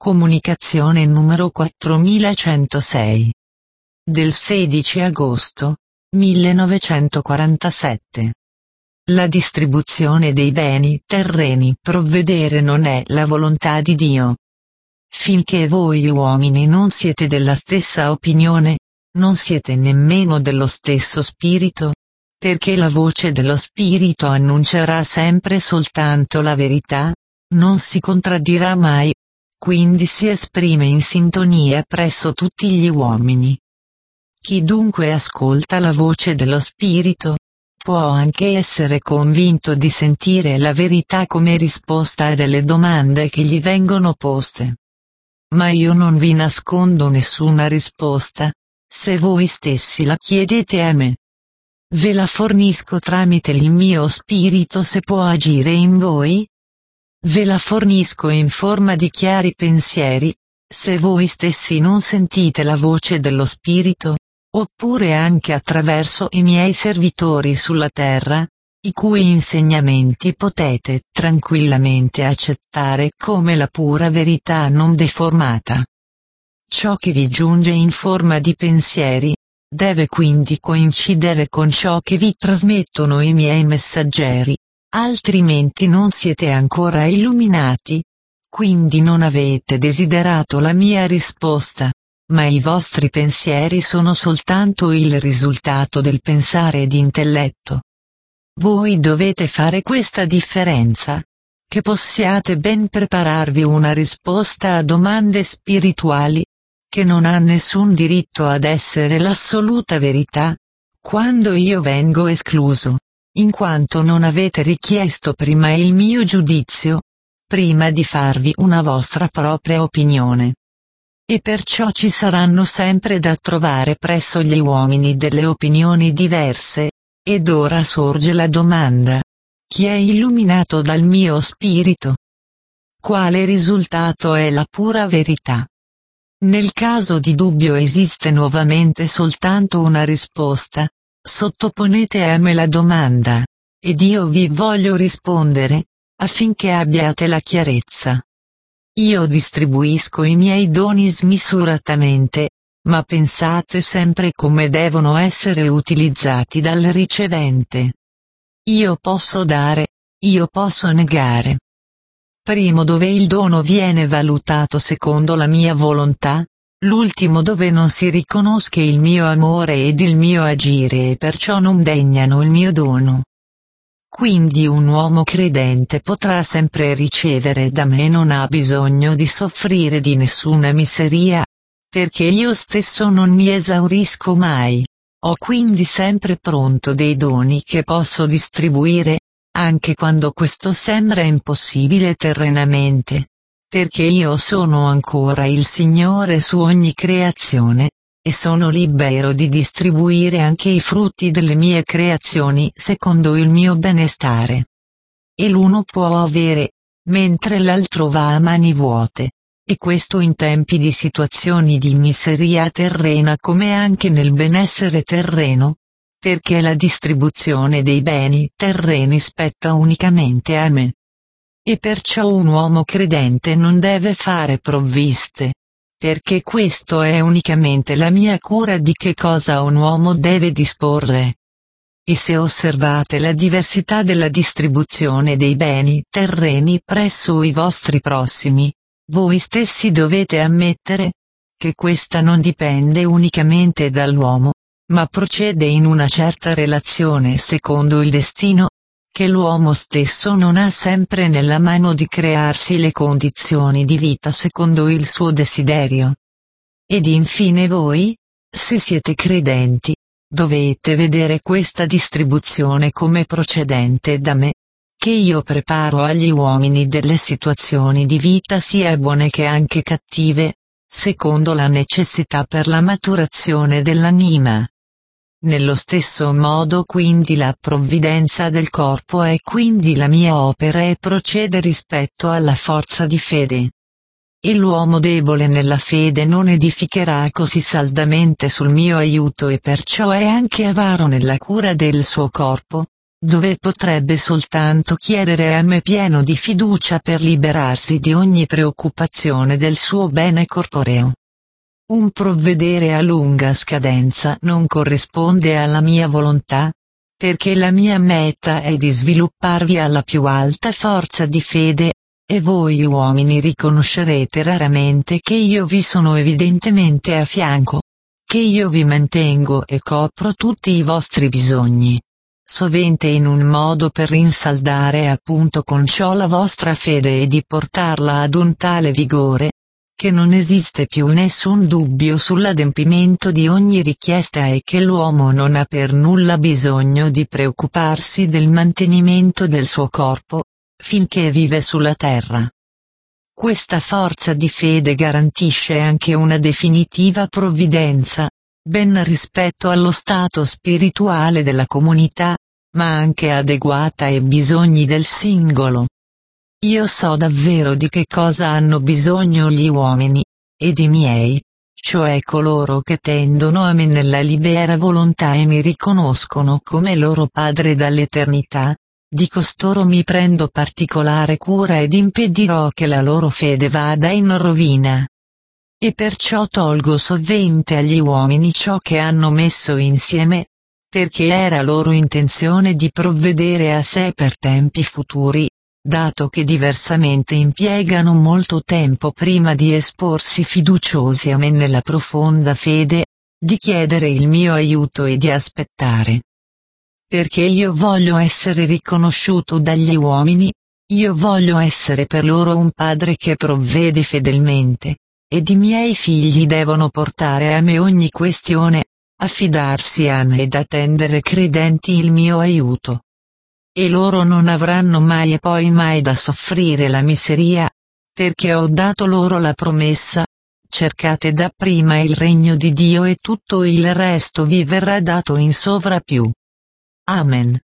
Comunicazione numero 4106. Del 16 agosto 1947. La distribuzione dei beni terreni provvedere non è la volontà di Dio. Finché voi uomini non siete della stessa opinione, non siete nemmeno dello stesso spirito, perché la voce dello spirito annuncerà sempre soltanto la verità, non si contraddirà mai, quindi si esprime in sintonia presso tutti gli uomini. Chi dunque ascolta la voce dello spirito, può anche essere convinto di sentire la verità come risposta a delle domande che gli vengono poste. Ma io non vi nascondo nessuna risposta, se voi stessi la chiedete a me. Ve la fornisco tramite il mio spirito se può agire in voi. Ve la fornisco in forma di chiari pensieri, se voi stessi non sentite la voce dello spirito, oppure anche attraverso i miei servitori sulla terra, i cui insegnamenti potete tranquillamente accettare come la pura verità non deformata. Ciò che vi giunge in forma di pensieri, deve quindi coincidere con ciò che vi trasmettono i miei messaggeri, altrimenti non siete ancora illuminati, quindi non avete desiderato la mia risposta, ma i vostri pensieri sono soltanto il risultato del pensare d'intelletto. Voi dovete fare questa differenza, che possiate ben prepararvi una risposta a domande spirituali, che non ha nessun diritto ad essere l'assoluta verità, quando io vengo escluso, in quanto non avete richiesto prima il mio giudizio, prima di farvi una vostra propria opinione. E perciò ci saranno sempre da trovare presso gli uomini delle opinioni diverse. Ed ora sorge la domanda: chi è illuminato dal mio spirito? Quale risultato è la pura verità? Nel caso di dubbio esiste nuovamente soltanto una risposta: sottoponete a me la domanda, ed io vi voglio rispondere, affinché abbiate la chiarezza. Io distribuisco i miei doni smisuratamente, ma pensate sempre come devono essere utilizzati dal ricevente. Io posso dare, io posso negare. Primo dove il dono viene valutato secondo la mia volontà, l'ultimo dove non si riconosca il mio amore ed il mio agire e perciò non degnano il mio dono. Quindi un uomo credente potrà sempre ricevere da me e non ha bisogno di soffrire di nessuna miseria, perché io stesso non mi esaurisco mai, ho quindi sempre pronto dei doni che posso distribuire, anche quando questo sembra impossibile terrenamente, perché io sono ancora il Signore su ogni creazione, e sono libero di distribuire anche i frutti delle mie creazioni secondo il mio benestare. E l'uno può avere, mentre l'altro va a mani vuote. E questo in tempi di situazioni di miseria terrena come anche nel benessere terreno, perché la distribuzione dei beni terreni spetta unicamente a me. E perciò un uomo credente non deve fare provviste, perché questo è unicamente la mia cura di che cosa un uomo deve disporre. E se osservate la diversità della distribuzione dei beni terreni presso i vostri prossimi, voi stessi dovete ammettere che questa non dipende unicamente dall'uomo, ma procede in una certa relazione secondo il destino, che l'uomo stesso non ha sempre nella mano di crearsi le condizioni di vita secondo il suo desiderio. Ed infine voi, se siete credenti, dovete vedere questa distribuzione come procedente da me, che io preparo agli uomini delle situazioni di vita sia buone che anche cattive, secondo la necessità per la maturazione dell'anima. Nello stesso modo quindi la provvidenza del corpo è quindi la mia opera e procede rispetto alla forza di fede. E l'uomo debole nella fede non edificherà così saldamente sul mio aiuto e perciò è anche avaro nella cura del suo corpo, dove potrebbe soltanto chiedere a me pieno di fiducia per liberarsi di ogni preoccupazione del suo bene corporeo. Un provvedere a lunga scadenza non corrisponde alla mia volontà, perché la mia meta è di svilupparvi alla più alta forza di fede, e voi uomini riconoscerete raramente che io vi sono evidentemente a fianco, che io vi mantengo e copro tutti i vostri bisogni, sovente in un modo per rinsaldare appunto con ciò la vostra fede e di portarla ad un tale vigore, che non esiste più nessun dubbio sull'adempimento di ogni richiesta e che l'uomo non ha per nulla bisogno di preoccuparsi del mantenimento del suo corpo, finché vive sulla terra. Questa forza di fede garantisce anche una definitiva provvidenza, ben rispetto allo stato spirituale della comunità, ma anche adeguata ai bisogni del singolo. Io so davvero di che cosa hanno bisogno gli uomini, ed i miei, cioè coloro che tendono a me nella libera volontà e mi riconoscono come loro Padre dall'eternità, di costoro mi prendo particolare cura ed impedirò che la loro fede vada in rovina. E perciò tolgo sovente agli uomini ciò che hanno messo insieme, perché era loro intenzione di provvedere a sé per tempi futuri, dato che diversamente impiegano molto tempo prima di esporsi fiduciosi a me nella profonda fede, di chiedere il mio aiuto e di aspettare. Perché io voglio essere riconosciuto dagli uomini, io voglio essere per loro un padre che provvede fedelmente, ed i miei figli devono portare a me ogni questione, affidarsi a me ed attendere credenti il mio aiuto. E loro non avranno mai e poi mai da soffrire la miseria, perché ho dato loro la promessa: cercate dapprima il regno di Dio e tutto il resto vi verrà dato in sovrappiù. Amen.